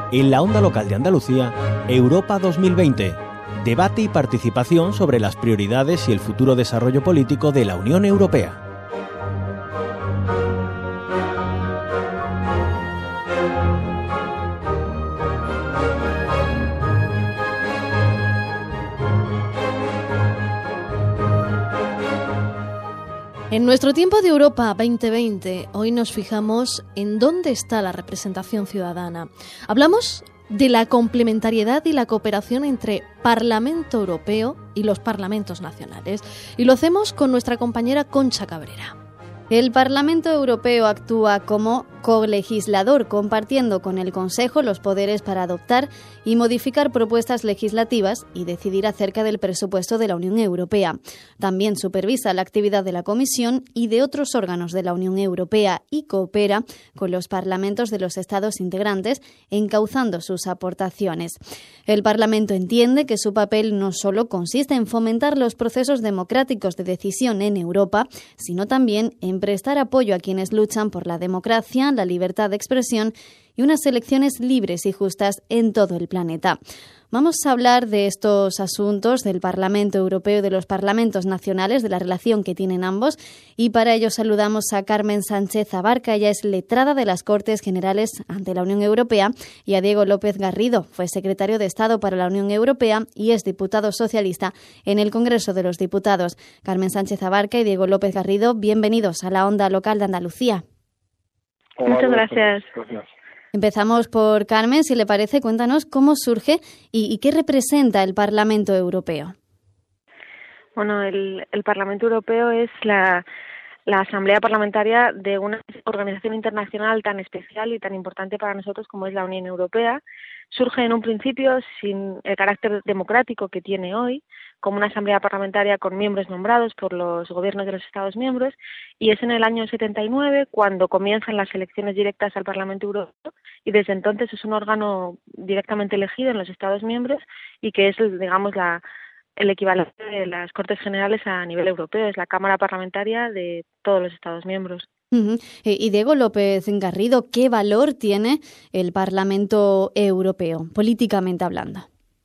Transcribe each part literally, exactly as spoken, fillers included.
En la onda local de Andalucía, Europa dos mil veinte. Debate y participación sobre las prioridades y el futuro desarrollo político de la Unión Europea. En nuestro tiempo de Europa veinte veinte, hoy nos fijamos en dónde está la representación ciudadana. Hablamos de la complementariedad y la cooperación entre Parlamento Europeo y los parlamentos nacionales. Y lo hacemos con nuestra compañera Concha Cabrera. El Parlamento Europeo actúa como colegislador, compartiendo con el Consejo los poderes para adoptar y modificar propuestas legislativas y decidir acerca del presupuesto de la Unión Europea. También supervisa la actividad de la Comisión y de otros órganos de la Unión Europea y coopera con los parlamentos de los Estados integrantes, encauzando sus aportaciones. El Parlamento entiende que su papel no solo consiste en fomentar los procesos democráticos de decisión en Europa, sino también en prestar apoyo a quienes luchan por la democracia, la libertad de expresión y unas elecciones libres y justas en todo el planeta. Vamos a hablar de estos asuntos del Parlamento Europeo y de los parlamentos nacionales, de la relación que tienen ambos, y para ello saludamos a Carmen Sánchez Abarca. Ella es letrada de las Cortes Generales ante la Unión Europea, y a Diego López Garrido, fue secretario de Estado para la Unión Europea y es diputado socialista en el Congreso de los Diputados. Carmen Sánchez Abarca y Diego López Garrido, bienvenidos a la onda local de Andalucía. Hola, muchas gracias. gracias. Empezamos por Carmen, si le parece, cuéntanos cómo surge y, y qué representa el Parlamento Europeo. Bueno, el, el Parlamento Europeo es la, la asamblea parlamentaria de una organización internacional tan especial y tan importante para nosotros como es la Unión Europea. Surge en un principio sin el carácter democrático que tiene hoy, como una asamblea parlamentaria con miembros nombrados por los gobiernos de los Estados miembros, y es en el año setenta y nueve cuando comienzan las elecciones directas al Parlamento Europeo, y desde entonces es un órgano directamente elegido en los Estados miembros y que es, digamos, la, el equivalente de las Cortes Generales a nivel europeo, es la Cámara Parlamentaria de todos los Estados miembros. Uh-huh. Y Diego López Garrido, ¿qué valor tiene el Parlamento Europeo, políticamente hablando?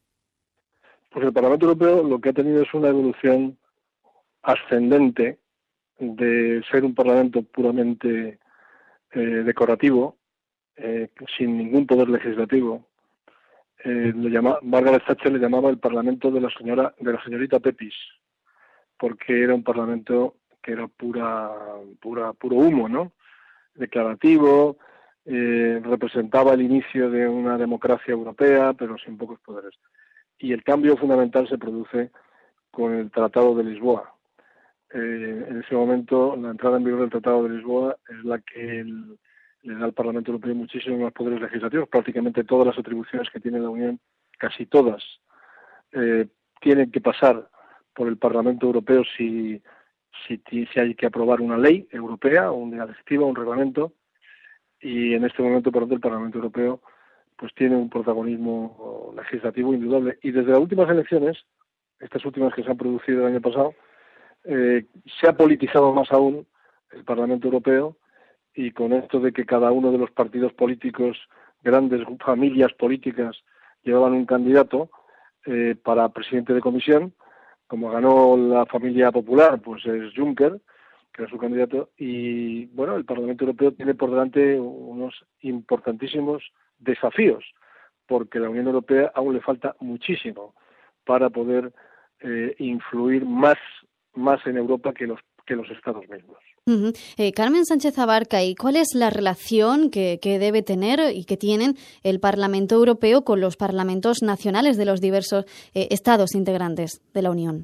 Pues el Parlamento Europeo lo que ha tenido es una evolución ascendente de ser un Parlamento puramente eh, decorativo, eh, sin ningún poder legislativo. Eh, lo llama, Margaret Thatcher le llamaba el Parlamento de la señora de la señorita Pepys, porque era un Parlamento que era pura, pura, puro humo, ¿no? Declarativo, eh, representaba el inicio de una democracia europea, pero sin pocos poderes. Y el cambio fundamental se produce con el Tratado de Lisboa. Eh, en ese momento, la entrada en vigor del Tratado de Lisboa es la que el, le da al Parlamento Europeo muchísimos más poderes legislativos. Prácticamente todas las atribuciones que tiene la Unión, casi todas, eh, tienen que pasar por el Parlamento Europeo si Si, si hay que aprobar una ley europea, o una directiva, un reglamento, y en este momento, por tanto, el Parlamento Europeo pues tiene un protagonismo legislativo indudable. Y desde las últimas elecciones, estas últimas que se han producido el año pasado, eh, se ha politizado más aún el Parlamento Europeo, y con esto de que cada uno de los partidos políticos, grandes familias políticas, llevaban un candidato eh, para presidente de comisión. Como ganó la familia popular, pues es Juncker, que es su candidato, y bueno, el Parlamento Europeo tiene por delante unos importantísimos desafíos, porque a la Unión Europea aún le falta muchísimo para poder eh, influir más, más en Europa que los, que los Estados miembros. Uh-huh. Eh, Carmen Sánchez Abarca, ¿y cuál es la relación que, que debe tener y que tienen el Parlamento Europeo con los parlamentos nacionales de los diversos eh, Estados integrantes de la Unión?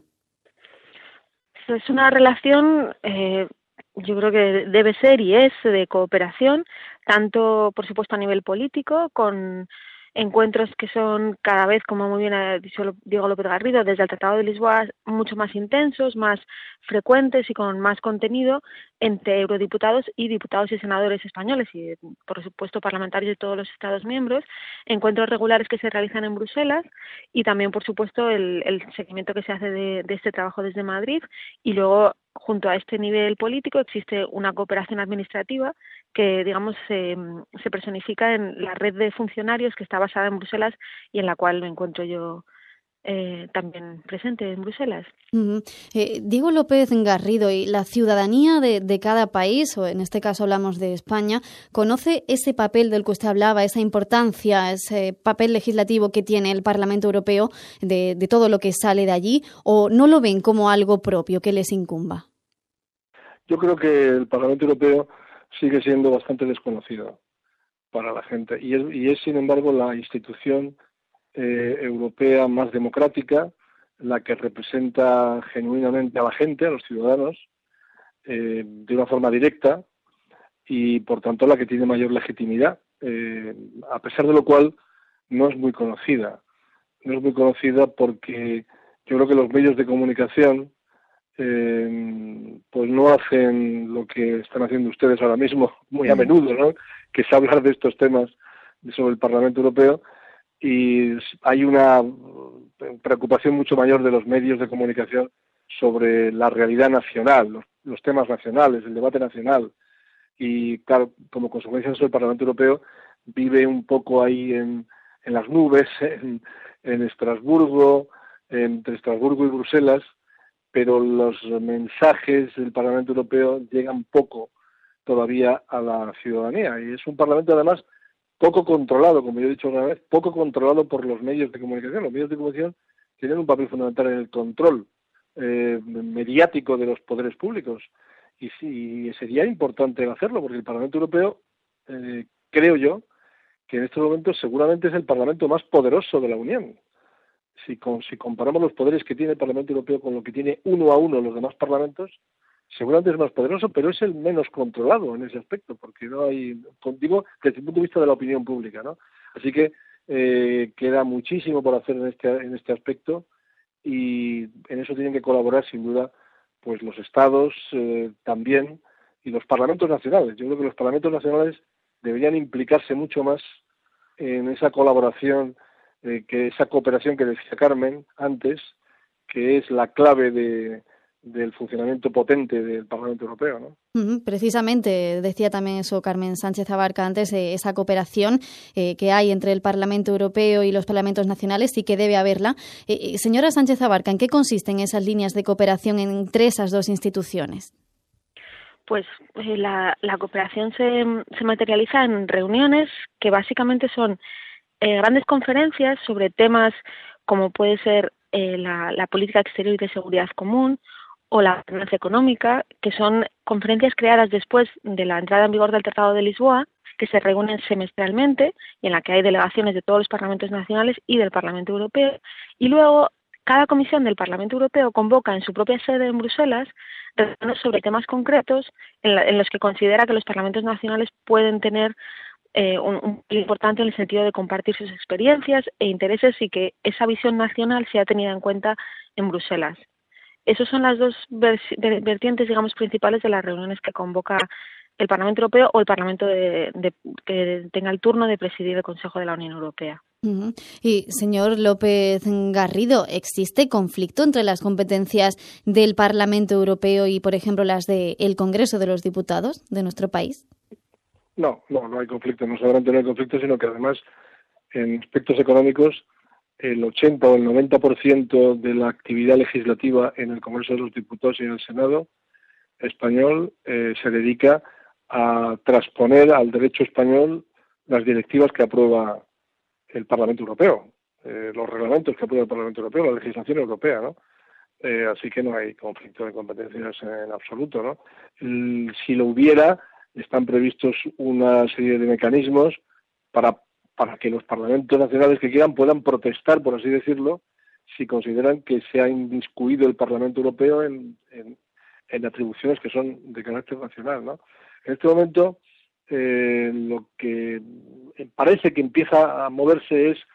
Es una relación, eh, yo creo que debe ser y es de cooperación, tanto, por supuesto, a nivel político, con encuentros que son cada vez, como muy bien ha dicho Diego López Garrido, desde el Tratado de Lisboa, mucho más intensos, más frecuentes y con más contenido entre eurodiputados y diputados y senadores españoles y, por supuesto, parlamentarios de todos los Estados miembros, encuentros regulares que se realizan en Bruselas y también, por supuesto, el, el seguimiento que se hace de, de este trabajo desde Madrid. Y luego, junto a este nivel político, existe una cooperación administrativa que, digamos, se, se personifica en la red de funcionarios que está basada en Bruselas y en la cual me encuentro yo eh, también presente en Bruselas. Uh-huh. Eh, Diego López Garrido, y la ciudadanía de, de cada país, o en este caso hablamos de España, ¿conoce ese papel del que usted hablaba, esa importancia, ese papel legislativo que tiene el Parlamento Europeo de, de todo lo que sale de allí, o no lo ven como algo propio que les incumba? Yo creo que el Parlamento Europeo sigue siendo bastante desconocido para la gente y es, y es sin embargo, la institución eh, europea más democrática, la que representa genuinamente a la gente, a los ciudadanos, eh, de una forma directa y, por tanto, la que tiene mayor legitimidad, eh, a pesar de lo cual no es muy conocida. No es muy conocida porque yo creo que los medios de comunicación eh, pues no hacen lo que están haciendo ustedes ahora mismo, muy a menudo, ¿no? Que es hablar de estos temas sobre el Parlamento Europeo, y hay una preocupación mucho mayor de los medios de comunicación sobre la realidad nacional, los, los temas nacionales, el debate nacional. Y claro, como consecuencia de eso, el Parlamento Europeo vive un poco ahí en, en las nubes, en, en Estrasburgo, entre Estrasburgo y Bruselas, pero los mensajes del Parlamento Europeo llegan poco todavía a la ciudadanía. Y es un Parlamento, además, poco controlado, como yo he dicho una vez, poco controlado por los medios de comunicación. Los medios de comunicación tienen un papel fundamental en el control eh, mediático de los poderes públicos. Y sí, sería importante hacerlo, porque el Parlamento Europeo, eh, creo yo, que en estos momentos seguramente es el Parlamento más poderoso de la Unión. Si, con, si comparamos los poderes que tiene el Parlamento Europeo con lo que tiene uno a uno los demás parlamentos, seguramente es más poderoso, pero es el menos controlado en ese aspecto, porque no hay, digo, desde el punto de vista de la opinión pública, ¿no? Así que eh, queda muchísimo por hacer en este en este aspecto, y en eso tienen que colaborar sin duda pues los estados eh, también, y los parlamentos nacionales. Yo creo que los parlamentos nacionales deberían implicarse mucho más en esa colaboración, eh, que esa cooperación que decía Carmen antes, que es la clave de del funcionamiento potente del Parlamento Europeo, ¿no? Uh-huh. Precisamente decía también eso Carmen Sánchez Abarca antes, eh, esa cooperación eh, que hay entre el Parlamento Europeo y los parlamentos nacionales, y que debe haberla. Eh, señora Sánchez Abarca, ¿en qué consisten esas líneas de cooperación entre esas dos instituciones? Pues eh, la, la cooperación se, se materializa en reuniones que básicamente son eh, grandes conferencias sobre temas como puede ser eh, la, la política exterior y de seguridad común, o la gobernanza económica, que son conferencias creadas después de la entrada en vigor del Tratado de Lisboa, que se reúnen semestralmente y en la que hay delegaciones de todos los parlamentos nacionales y del Parlamento Europeo. Y luego, cada comisión del Parlamento Europeo convoca en su propia sede en Bruselas reuniones sobre temas concretos en, la, en los que considera que los parlamentos nacionales pueden tener eh, un, un papel importante en el sentido de compartir sus experiencias e intereses, y que esa visión nacional sea tenida en cuenta en Bruselas. Esas son las dos vertientes, digamos, principales de las reuniones que convoca el Parlamento Europeo o el Parlamento de, de, que tenga el turno de presidir el Consejo de la Unión Europea. Uh-huh. Y, señor López Garrido, ¿existe conflicto entre las competencias del Parlamento Europeo y, por ejemplo, las del Congreso de los Diputados de nuestro país? No, no, no hay conflicto. No solamente no hay conflicto, sino que además, en aspectos económicos, el ochenta o el noventa por ciento de la actividad legislativa en el Congreso de los Diputados y en el Senado español eh, se dedica a transponer al derecho español las directivas que aprueba el Parlamento Europeo, eh, los reglamentos que aprueba el Parlamento Europeo, la legislación europea, ¿no? Eh, así que no hay conflicto de competencias en absoluto, ¿no? El, si lo hubiera, están previstos una serie de mecanismos para para que los parlamentos nacionales que quieran puedan protestar, por así decirlo, si consideran que se ha inmiscuido el Parlamento Europeo en, en, en atribuciones que son de carácter nacional, ¿no? En este momento, eh, lo que parece que empieza a moverse es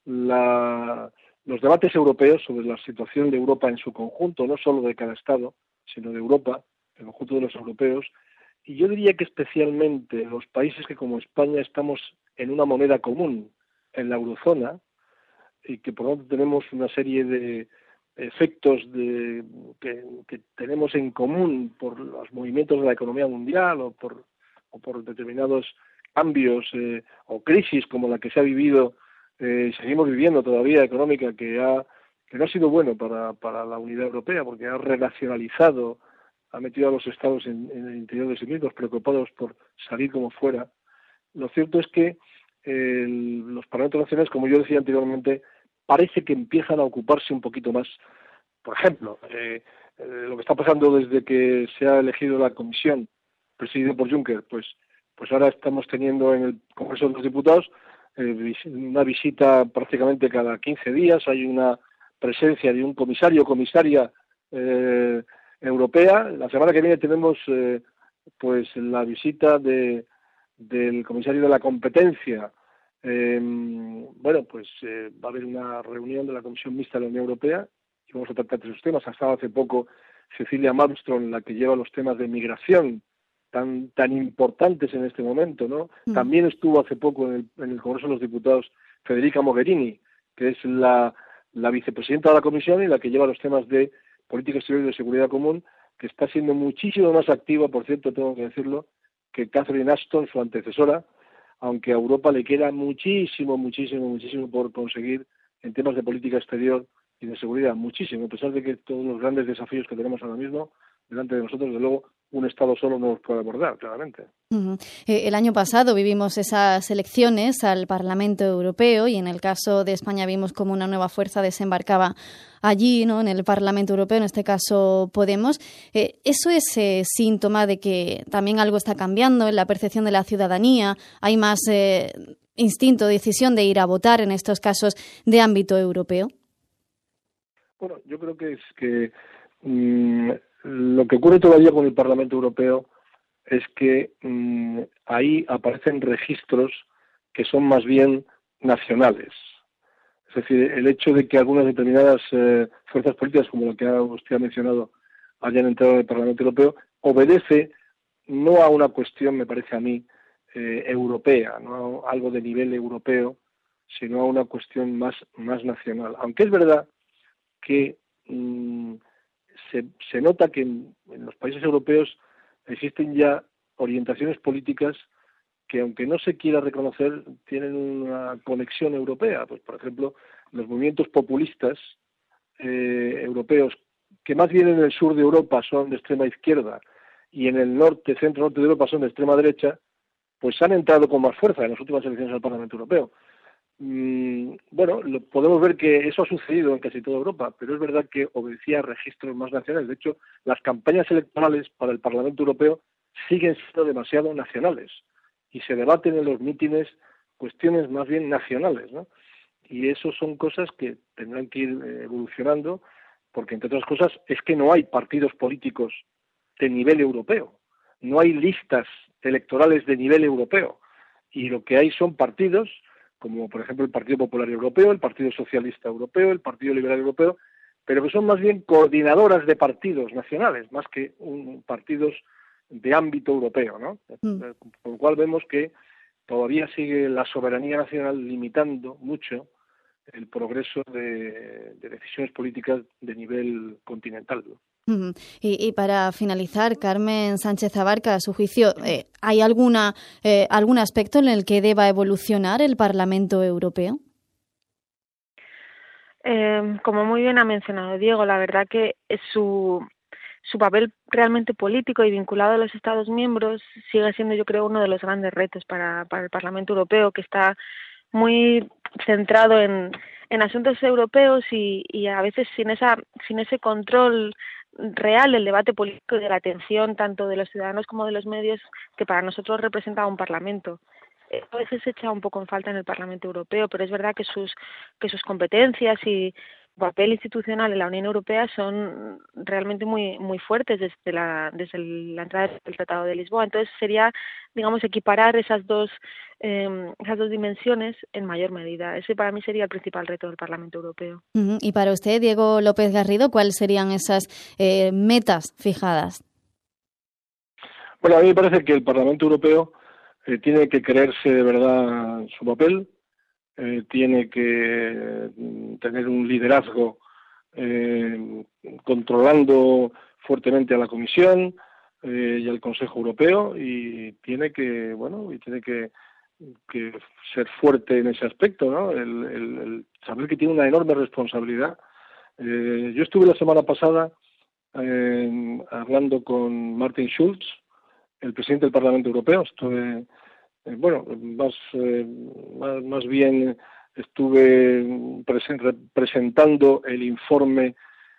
la, los debates europeos sobre la situación de Europa en su conjunto, no solo de cada Estado, sino de Europa, el conjunto de los europeos. Y yo diría que especialmente los países que, como España, estamos en una moneda común, en la eurozona, y que por lo tanto tenemos una serie de efectos de, que, que tenemos en común por los movimientos de la economía mundial o por o por determinados cambios eh, o crisis como la que se ha vivido, eh, seguimos viviendo todavía, económica, que ha que no ha sido bueno para, para la unidad europea, porque ha relacionalizado, ha metido a los estados en, en el interior de sí mismos, preocupados por salir como fuera. Lo cierto es que eh, los parlamentos nacionales, como yo decía anteriormente, parece que empiezan a ocuparse un poquito más. Por ejemplo, eh, eh, lo que está pasando desde que se ha elegido la comisión presidida por Juncker, pues, pues ahora estamos teniendo en el Congreso de los Diputados eh, una visita prácticamente cada quince días, hay una presencia de un comisario o comisaria eh, europea. La semana que viene tenemos eh, pues la visita de del comisario de la competencia. Eh, bueno, pues eh, va a haber una reunión de la Comisión Mixta de la Unión Europea y vamos a tratar esos temas. Ha estado hace poco Cecilia Malmström, la que lleva los temas de migración tan tan importantes en este momento, ¿no? Mm. También estuvo hace poco en el, en el Congreso de los Diputados Federica Mogherini, que es la la vicepresidenta de la Comisión y la que lleva los temas de política exterior y de seguridad común, que está siendo muchísimo más activa, por cierto, tengo que decirlo, que Catherine Ashton, su antecesora, aunque a Europa le queda muchísimo, muchísimo, muchísimo por conseguir en temas de política exterior y de seguridad, muchísimo, a pesar de que todos los grandes desafíos que tenemos ahora mismo delante de nosotros, desde luego, un Estado solo no los puede abordar, claramente. Uh-huh. Eh, el año pasado vivimos esas elecciones al Parlamento Europeo y en el caso de España vimos como una nueva fuerza desembarcaba allí, ¿no?, en el Parlamento Europeo, en este caso Podemos. Eh, ¿Eso es eh, síntoma de que también algo está cambiando en la percepción de la ciudadanía? ¿Hay más eh, instinto, decisión de ir a votar en estos casos de ámbito europeo? Bueno, yo creo que es que mmm, lo que ocurre todavía con el Parlamento Europeo es que mmm, ahí aparecen registros que son más bien nacionales. Es decir, el hecho de que algunas determinadas eh, fuerzas políticas, como la que usted ha mencionado, hayan entrado en el Parlamento Europeo, obedece no a una cuestión, me parece a mí, eh, europea, no a algo de nivel europeo, sino a una cuestión más, más nacional. Aunque es verdad que mmm, se, se nota que en, en los países europeos existen ya orientaciones políticas que, aunque no se quiera reconocer, tienen una conexión europea. Pues, por ejemplo, los movimientos populistas eh, europeos, que más bien en el sur de Europa son de extrema izquierda y en el norte, centro-norte de Europa son de extrema derecha, pues han entrado con más fuerza en las últimas elecciones al Parlamento Europeo. Mm, bueno, lo, podemos ver que eso ha sucedido en casi toda Europa, pero es verdad que obedecía a registros más nacionales. De hecho, las campañas electorales para el Parlamento Europeo siguen siendo demasiado nacionales y se debaten en los mítines cuestiones más bien nacionales, ¿no? Y eso son cosas que tendrán que ir evolucionando, porque, entre otras cosas, es que no hay partidos políticos de nivel europeo, no hay listas electorales de nivel europeo, y lo que hay son partidos como, por ejemplo, el Partido Popular Europeo, el Partido Socialista Europeo, el Partido Liberal Europeo, pero que son más bien coordinadoras de partidos nacionales, más que un, partidos de ámbito europeo, ¿no? Mm. Por lo cual vemos que todavía sigue la soberanía nacional limitando mucho el progreso de, de decisiones políticas de nivel continental, ¿no? Uh-huh. Y, y para finalizar, Carmen Sánchez Abarca, a su juicio, eh, ¿hay alguna eh, algún aspecto en el que deba evolucionar el Parlamento Europeo? Eh, como muy bien ha mencionado Diego, la verdad que es su su papel realmente político y vinculado a los Estados miembros sigue siendo, yo creo, uno de los grandes retos para, para el Parlamento Europeo, que está muy centrado en, en asuntos europeos y, y a veces sin esa sin ese control real del debate político y de la atención tanto de los ciudadanos como de los medios que para nosotros representa un parlamento. A veces se echa un poco en falta en el Parlamento Europeo, pero es verdad que sus que sus competencias y papel institucional en la Unión Europea son realmente muy muy fuertes desde la desde la entrada del Tratado de Lisboa. Entonces sería, digamos, equiparar esas dos eh, esas dos dimensiones en mayor medida. Ese para mí sería el principal reto del Parlamento Europeo. Uh-huh. Y para usted, Diego López Garrido, ¿cuáles serían esas eh, metas fijadas? Bueno, a mí me parece que el Parlamento Europeo eh, tiene que creerse de verdad su papel. Eh, tiene que tener un liderazgo eh, controlando fuertemente a la Comisión, eh, y al Consejo Europeo, y tiene que, bueno, y tiene que, que ser fuerte en ese aspecto, ¿no? El, el, el saber que tiene una enorme responsabilidad. Eh, yo estuve la semana pasada eh, hablando con Martin Schulz, el presidente del Parlamento Europeo. Estuve, eh, bueno, más, eh, más, más bien estuve presen- presentando el informe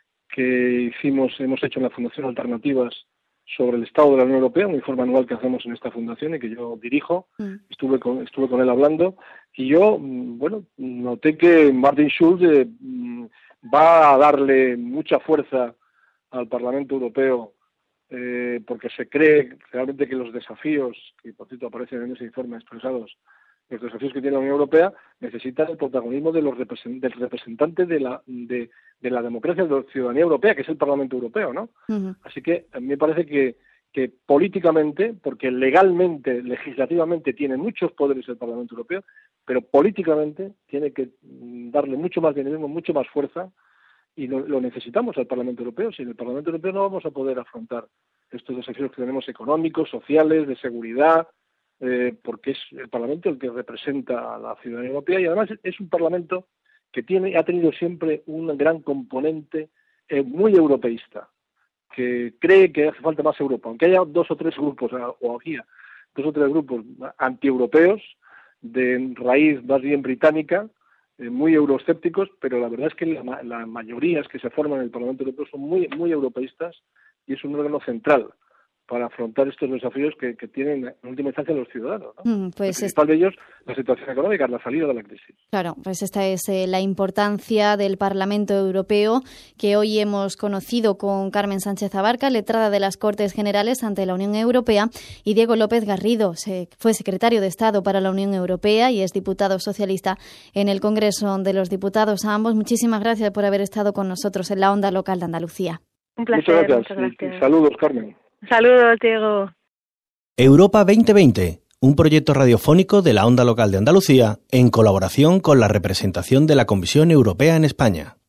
que hicimos, hemos hecho en la Fundación Alternativas sobre el estado de la Unión Europea, un informe anual que hacemos en esta fundación y que yo dirijo. Mm. Estuve con, estuve con él hablando, y yo, bueno, noté que Martin Schulz eh, va a darle mucha fuerza al Parlamento Europeo, eh, porque se cree realmente que los desafíos, que por cierto aparecen en ese informe expresados, los desafíos que tiene la Unión Europea necesitan el protagonismo de los represent- del representante de la de, de la democracia, de la ciudadanía europea, que es el Parlamento Europeo, ¿no? Uh-huh. Así que a mí me parece que, que políticamente, porque legalmente, legislativamente tiene muchos poderes el Parlamento Europeo, pero políticamente tiene que darle mucho más dinamismo, mucho más fuerza, y lo, lo necesitamos al Parlamento Europeo. Sin el Parlamento Europeo no vamos a poder afrontar estos desafíos que tenemos económicos, sociales, de seguridad, Eh, porque es el Parlamento el que representa a la ciudadanía europea, y además es un Parlamento que tiene ha tenido siempre un gran componente eh, muy europeísta, que cree que hace falta más Europa, aunque haya dos o tres grupos, o había dos o tres grupos antieuropeos de raíz más bien británica, eh, muy euroescépticos, pero la verdad es que la, la mayorías que se forman en el Parlamento Europeo son muy, muy europeístas, y es un órgano central para afrontar estos desafíos que, que tienen en última instancia los ciudadanos, ¿no? Mm, pues el principal de ellos, la situación económica, la salida de la crisis. Claro, pues esta es eh, la importancia del Parlamento Europeo, que hoy hemos conocido con Carmen Sánchez Abarca, letrada de las Cortes Generales ante la Unión Europea, y Diego López Garrido, se, fue secretario de Estado para la Unión Europea y es diputado socialista en el Congreso de los Diputados. A ambos, muchísimas gracias por haber estado con nosotros en la Onda Local de Andalucía. Un placer. Muchas gracias. Muchas gracias. Y, y saludos, Carmen. Saludos, Diego. Europa veinte veinte, un proyecto radiofónico de la Onda Local de Andalucía en colaboración con la representación de la Comisión Europea en España.